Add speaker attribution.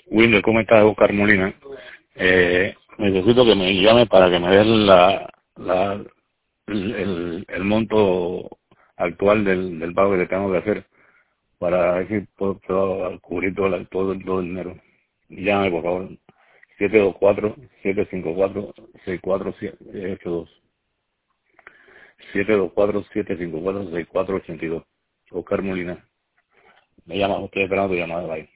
Speaker 1: Wilder, ¿cómo estás? Oscar Molina. Necesito que me llame para que me des el monto actual del pago que le tengo que hacer para ver si puedo cubrir todo el dinero. Llame, por favor. 724-754-6482. 724-754-6482. Oscar Molina. Me llama, estoy esperando tu llamada. Bye.